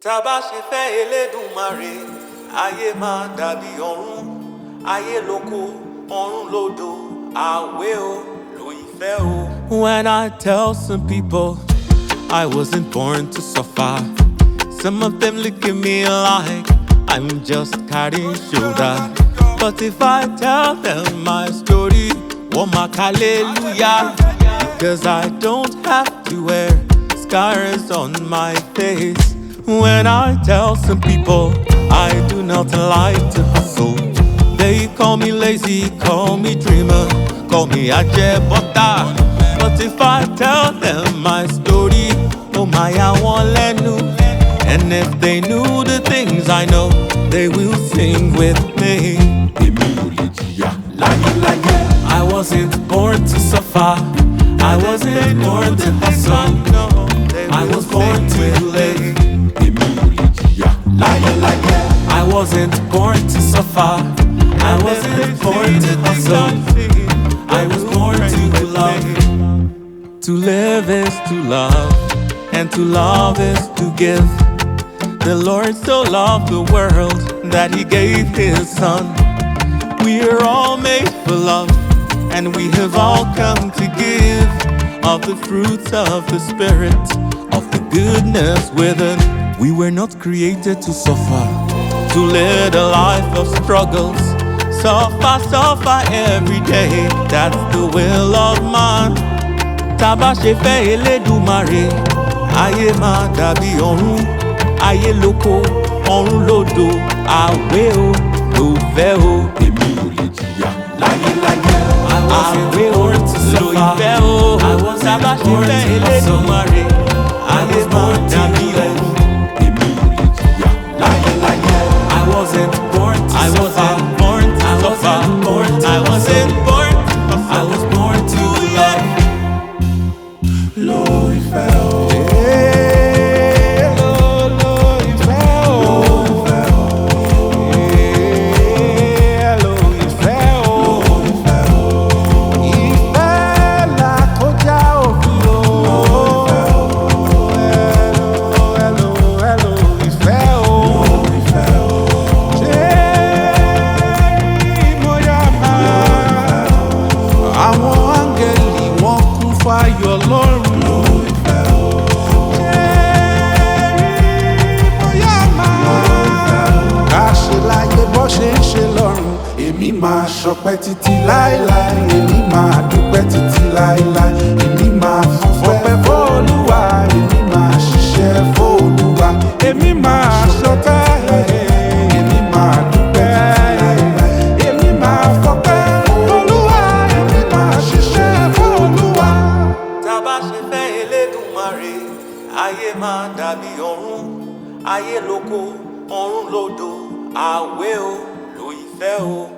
Tá bá ṣe fẹ́ Elédùmarè, ayé máa dàbí ọ̀run. Ayé lóko, ọ̀run lódò, àwẹ̀ o, lo ìfẹ́ o. When I tell some people I wasn't born to suffer, some of them look at me like I'm just carrying shoulder. But if I tell them my story, oh my hallelujah, because I don't have to wear scars on my face. When I tell some people I do not like to hustle, they call me lazy, call me dreamer, call me ajebota. But if I tell them my story, oh my, I won't let know. And if they knew the things I know, they will sing with me. I wasn't born to suffer, I wasn't born to hustle, I was born to live. I wasn't born to suffer, I wasn't born to hustle, I was born to love. To live is to love, and to love is to give. The Lord so loved the world that He gave His Son. We are all made for love, and we have all come to give of the fruits of the Spirit, of the goodness within. We were not created to suffer, to live a life of struggles. Suffer every day, that's the will of man. Tá bá ṣe fẹ́ Elédùmarè, ayé máa dàbí ọ̀run. Ayé lóko, ọ̀run lódò, àwẹ̀ o, lo ìfẹ́ o. Èmi ò lè jìyà láyéláyé. Àwẹ̀ o, lo ìfẹ́ o. Tá bá ṣe fẹ́ Elédùmarè, ayé máa dàbí ọ̀run. Èmi ò lè jìyà láyéláyé. I wasn't born to suffer. I wasn't born to love. Lo ìfẹ́ o. Fáyọ̀ lọ́rùn ló ìfẹ́ o. Bóyá ká ṣe láyé bó ṣe ń ṣe lọ́run. Èmi máa ṣọpẹ́ títí láéláé, èmi máa dúpẹ́ títí láéláé, èmi máa fọpẹ́ f'Olúwa, èmi máa ṣiṣẹ́ f'Olúwa, èmi máa ṣọpẹ́, èmi máa dúpẹ́ láéláé, èmi máa fọpẹ́ f'Olúwa, èmi máa ṣiṣẹ́ f'Olúwa. Tá bá ṣe fẹ́ Elédùmarè, ayé máa dàbí ọ̀run. Ayé lóko, ọ̀run lódò, àwẹ̀ o, lo ìfẹ́ o.